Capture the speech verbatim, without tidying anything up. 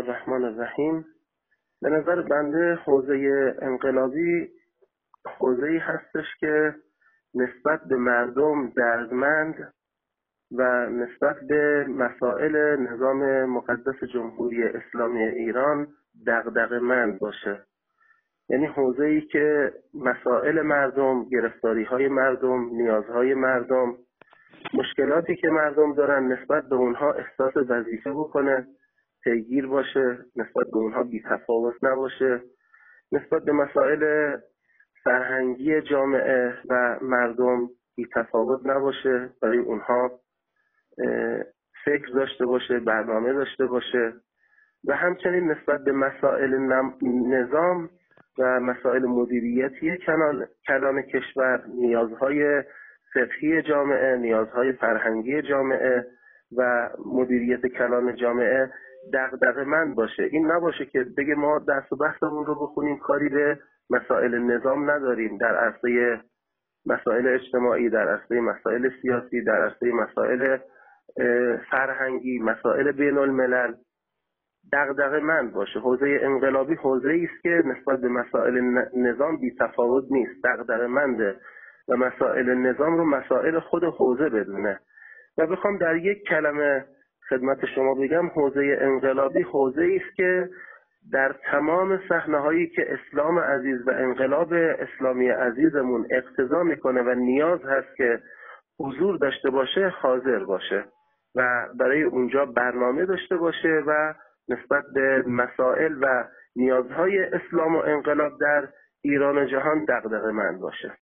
الرحمن الرحیم. به نظر بنده حوزه انقلابی حوزه‌ای هستش که نسبت به مردم دردمند و نسبت به مسائل نظام مقدس جمهوری اسلامی ایران دغدغه‌مند باشه. یعنی حوزه‌ای که مسائل مردم، گرفتاری‌های مردم، نیازهای مردم، مشکلاتی که مردم دارن نسبت به اونها احساس وظیفه بکنه، پیگیر باشه، نسبت به اونها بی‌تفاوت نباشه، نسبت به مسائل فرهنگی جامعه و مردم بی‌تفاوت نباشه، برای اونها فکر داشته باشه، برنامه داشته باشه و همچنین نسبت به مسائل نظام و مسائل مدیریتی کلان, کلان کشور، نیازهای فقهی جامعه، نیازهای فرهنگی جامعه و مدیریت کلان جامعه دغدغه‌مند باشه. این نباشه که بگه ما درس و بحثمون رو بخونیم، کاری به مسائل نظام نداریم، در عرصه مسائل اجتماعی، در عرصه مسائل سیاسی، در عرصه مسائل فرهنگی، مسائل بین الملل دغدغه‌مند باشه. حوزه انقلابی حوزه‌ای است که نسبت به مسائل نظام بی تفاوت نیست، دغدغه‌منده و مسائل نظام رو مسائل خود حوزه بدونه. و بخوام در یک کلمه خدمت شما بگم، حوزه انقلابی حوزه‌ای است که در تمام صحنه‌هایی که اسلام عزیز و انقلاب اسلامی عزیزمون اقتضا میکنه و نیاز هست که حضور داشته باشه حاضر باشه و برای اونجا برنامه داشته باشه و نسبت به مسائل و نیازهای اسلام و انقلاب در ایران و جهان دغدغه‌مند باشه.